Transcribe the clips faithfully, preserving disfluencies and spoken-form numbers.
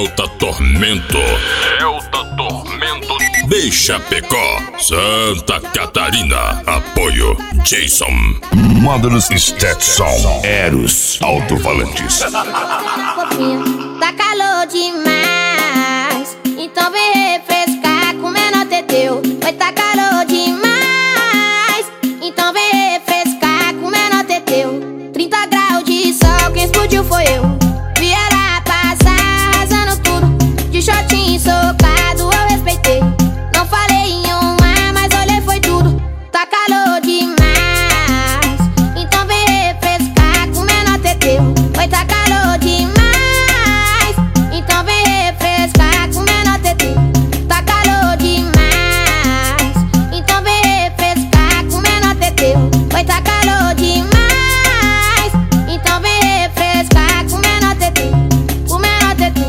Celta Tormento. Celta Tormento de Chapecó, Santa Catarina. Apoio Jason. Módulos Stetson. Eros Alto-Falantes. Tá calor demais, então vem refrescar com o menor teteu. Vai tá calor demais, então vem refrescar com o menor teteu. trinta graus de sol, quem explodiu foi eu. Vi ela passar, arrasando tudo. De shortinho socado, eu respeitei. Não falei em uma, mas olhei, foi tudo. Tá calor demais, então vem refrescar com o menor teteu. Vai tá calor demais, então vem refrescar com o menor teteu. Tá calor demais, então vem refrescar com o menor teteu. Vai tá calor demais, então vem refrescar com o menor teteu. O menor teteu.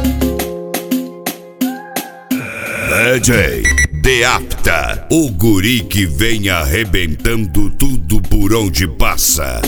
D J Deapta, o guri que vem arrebentando tudo por onde passa.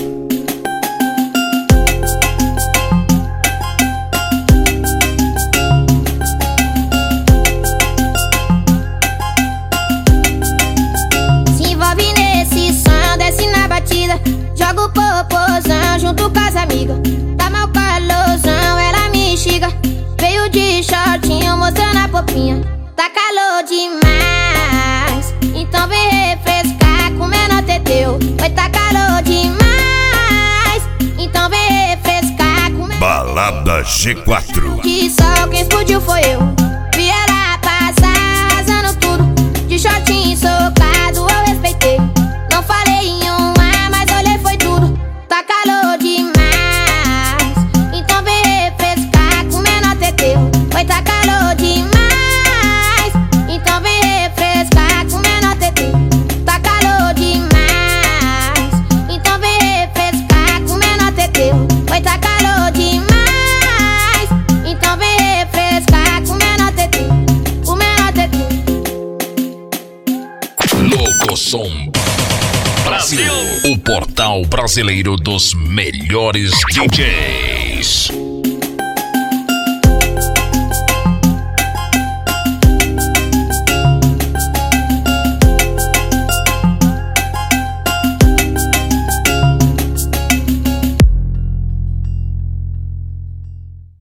Se envolve nesse som, desce na batida. Joga o popozão junto com as amigas. Tá mal calorzão, ela me xiga. Veio de shortinho mostrando a popinha. Tá calor demais, então vem refrescar com o menor teteu. Vai tá calor demais, então vem refrescar com o menor. Balada G quatro. De sol, quem explodiu foi eu. Vi ela passar, arrasando tudo. De shortinho socado, eu respeitei. Não falei em uma, mas olhei, foi tudo. Tá calor demais, então vem refrescar com o menor teteu. Vai tá calor demais, então vem refrescar com o menor teteu. Tá calor demais, então vem refrescar com o menor teteu. Vai tá calor demais, então vem refrescar com o menor teteu. O menor teteu. Locosom Brasil, o portal brasileiro dos melhores D Js.